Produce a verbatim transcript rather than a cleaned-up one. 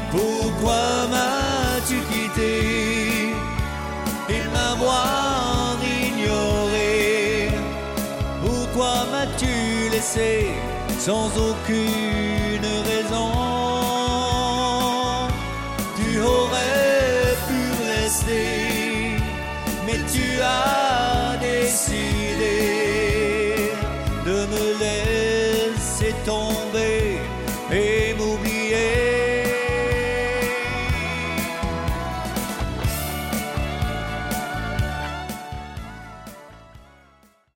Pourquoi m'as-tu quitté et m'avoir ignoré? Pourquoi m'as-tu laissé sans aucune raison? Tu aurais pu rester, mais tu as décidé